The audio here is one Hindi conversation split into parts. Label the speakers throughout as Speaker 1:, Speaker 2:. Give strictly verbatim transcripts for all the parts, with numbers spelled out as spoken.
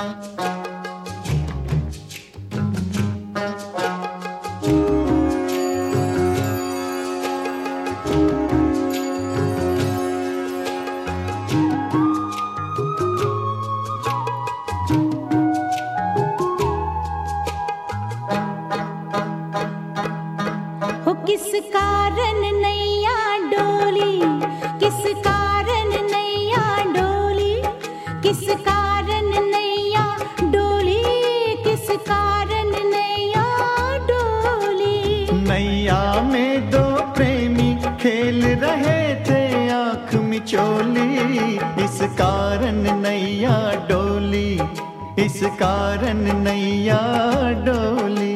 Speaker 1: किस कारण नैया डोली, किस कारण नैया डोली, किस कारण नैया डोली, किस कारण नैया डोली।
Speaker 2: नैया में दो प्रेमी खेल रहे थे आँख मिचोली, इस कारण नैया डोली, इस कारण नैया डोली।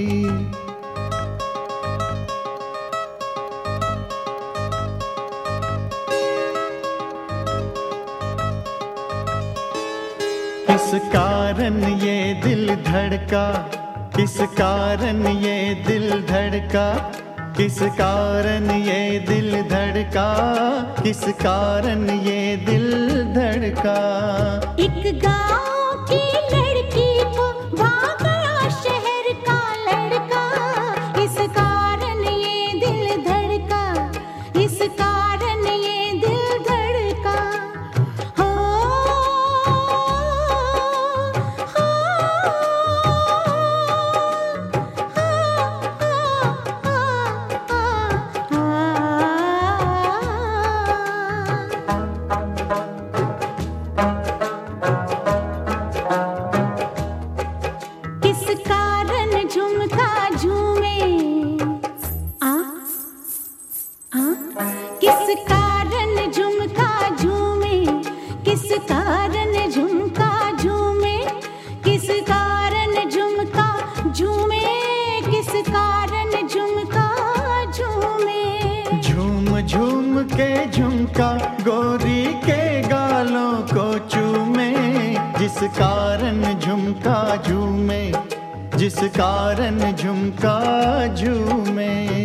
Speaker 2: किस कारण ये दिल धड़का, किस कारण ये दिल धड़का, किस कारण ये दिल धड़का, किस कारण ये दिल धड़का।
Speaker 1: एक गाँव की लड़की को भाग गया शहर का लड़का, इस कारण ये दिल धड़का, इस कारण ये दिल धड़का। हो किस कारण झुमका झूमे, आ आ किस कारण झुमका झूमे, किस कारण झुमका झूमे, किस कारण झुमका झूमे, किस कारण झुमका झूमे।
Speaker 2: झूम झूम के झुमका गोरी के गालों को चूमे, जिस कारण झुमका झूमे, जिस कारण झुमका झूमे।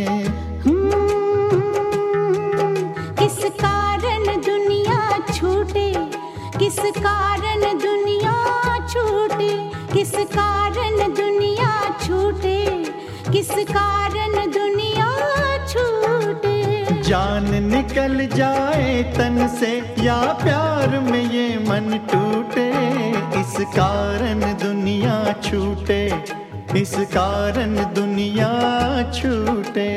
Speaker 1: किस कारण दुनिया छूटे, किस कारण दुनिया छूटे, किस कारण दुनिया छूटे, किस कारण दुनिया छूटे।
Speaker 2: जान निकल जाए तन से या प्यार में ये मन टूटे, इस कारण दुनिया छूटे, इस कारण दुनिया छूटे।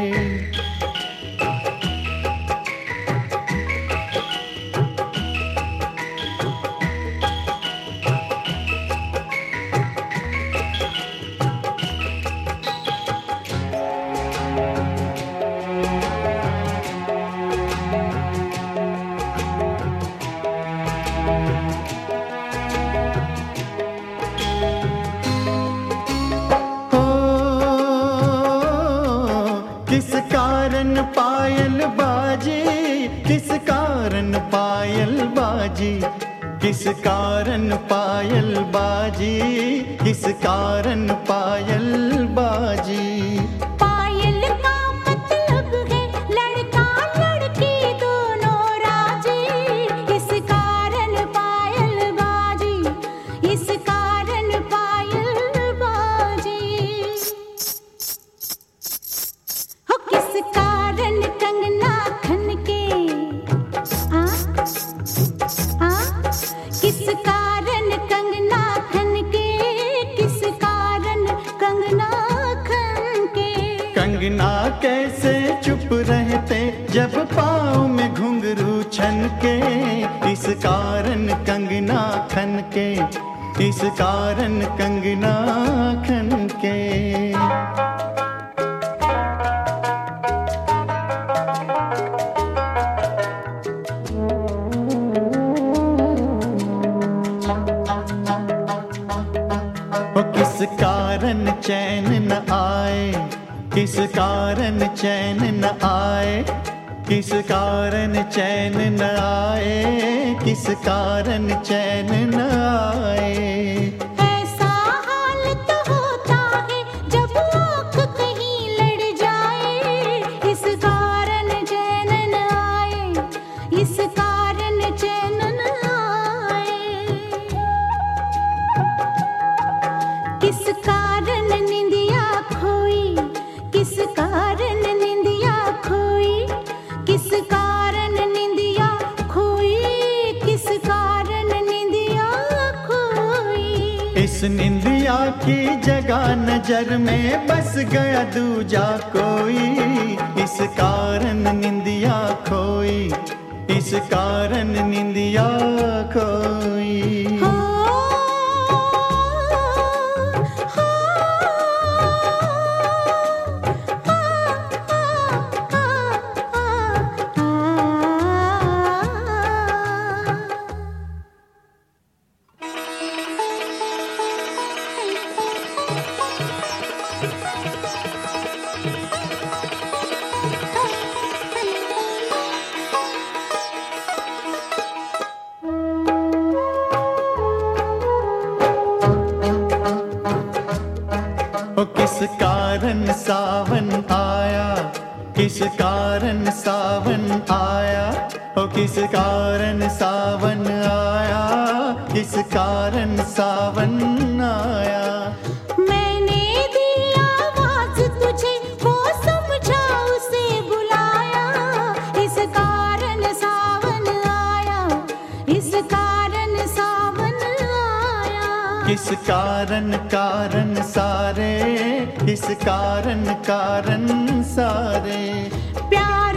Speaker 2: किस कारण पायल बाजी, किस कारण पायल बाजी, किस कारण पायल बाजी, किस कारण पायल बाजी।
Speaker 1: पायल का मतलब है लड़का लड़की दोनों राजी, इस कारण पायल बाजी, इस कारण पायल बाजी। हो किस कारण कंगना खनके, आ आ किस कारण कंगना खनके, किस कारण कंगना खनके।
Speaker 2: कंगना कैसे चुप रहते जब पाँव में घुंघरू छनके, इस कारण कंगना खनके, इस कारण कंगना खनके। ओ किस कारण चैन न आए, किस कारण चैन न आए, किस कारण चैन न आए, किस कारण चैन न आए।
Speaker 1: ऐसा हाल तो होता है जब आँख कहीं लड़ जाए, इस कारण चैन न आए, इस कारण चैन न आए।
Speaker 2: इस निंदिया की जगह नजर में बस गया दूजा कोई, इस कारण निंदिया खोई, इस कारण निंदिया खोई।
Speaker 1: हो, हो,
Speaker 2: ओ किस कारण सावन आया, किस कारण सावन आया, ओ किस कारण सावन आया, किस कारण सावन आया।
Speaker 1: मैंने दी आवाज तुझे, वो समझा उसे बुलाया, इस कारण सावन आया, इस कारण सावन आया।
Speaker 2: किस कारण कारण सारे, किस कारण कारण सारे।
Speaker 1: प्यार